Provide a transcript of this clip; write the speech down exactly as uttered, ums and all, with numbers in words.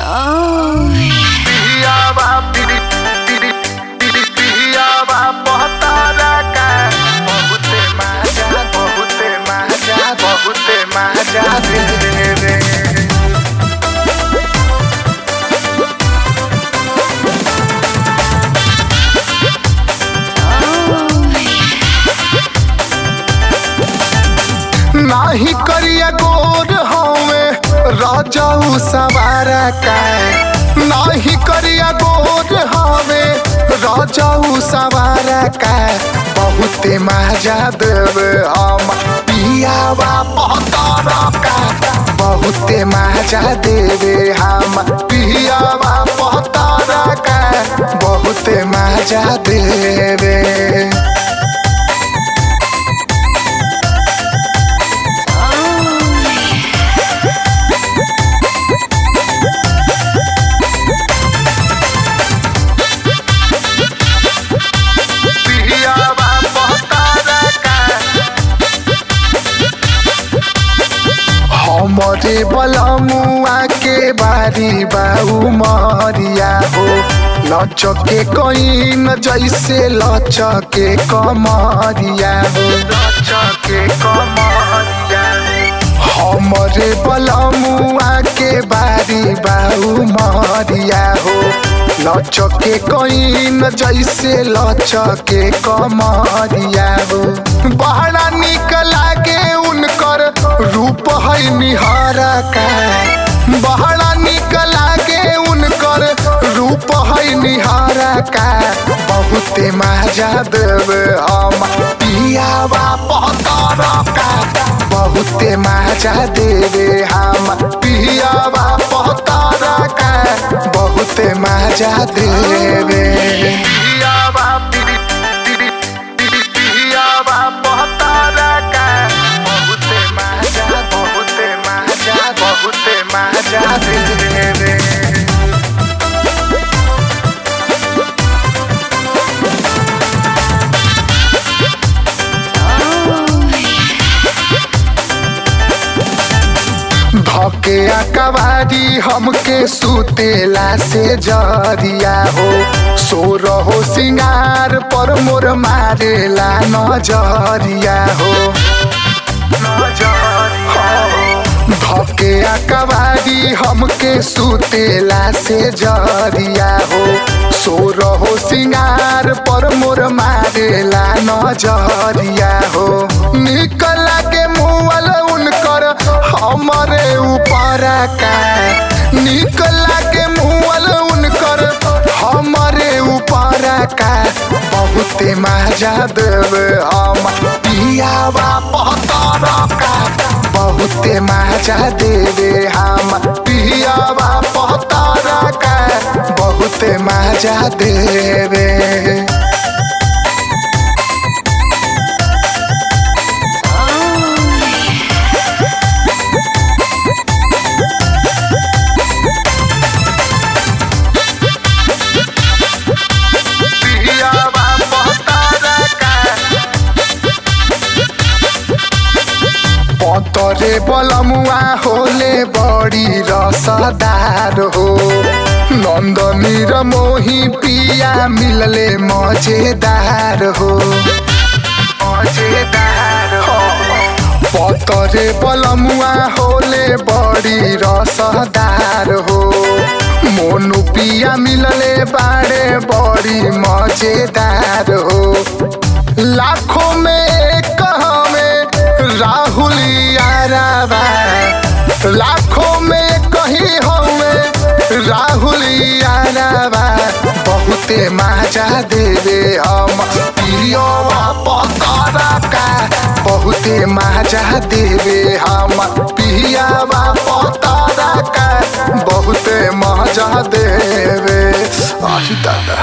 पियावा पिरी पिरी पिरी पियावा पहतारा का बहुते मजा बहुते मजा बहुते मजा दे रे। नाही करिया गोर हवे राजाऊ सवारा का, नाही करिया गोर हवे राजाऊ सवारा का बहुते मजा देवे हम पियावा पहतारा का बहुते मजा देवे हम पियावा पहतारा का बहुते मजा देवे। हमरे बलमुआ के बारी बाऊ मरिया हो लचके कईन जैसे लचके कमरिया हो लचके कमरिया। हमरे बलमुआ के बारी बाऊ मरिया हो लचके कईन जैसे लचके कमरिया हो। बड़ा निक लागे उनकर रूप है निहारा का, बड़ा निक लागे उनकर रूप है निहारा का बहुते मजा देवे हम पियावा पहतारा का बहुते मजा देवे हम पियावा पहतारा का बहुते मजा देवे। पियावा पिरी पिरी पिरी पियावा पहतारा का बहुते मजा बहुते मजा बहुते मजा देवे। धके अकबारी हमके सुतेला से जरिया हो सोर हो सिंगार पर मोर मारेला नजरिया हो धके अकबारी हमके सुतेला से जरिया हो सोर हो सिंगार पर मोर मारेला नजरिया हो। निकल के मुअल उनकर हमरे ऊपर का, निकल के मुअल उनकर हमरे ऊपर का बहुते मजा देवे हम पियावा पहतारा का बहुते मजा देवे हम पियावा पहतारा का बहुते मजा देवे। तोरे बलमुआ होले बड़ी रसदार हो नंदनी र मोही पिया मिलले मजेदार हो मजेदार हो। पतरे बलमुआ होले बड़ी रसदार हो मोनू पिया मिलले बाड़े बड़ी मजेदार हो। लाखों में एक हमें राहुल याराबा लाखों में कहीं हमें राहुल याराबा बहुते मजा देवे हम पियावा पहतारा का बहुते मजा देवे हम पियावा पहतारा का बहुते मजा देवे। दादा।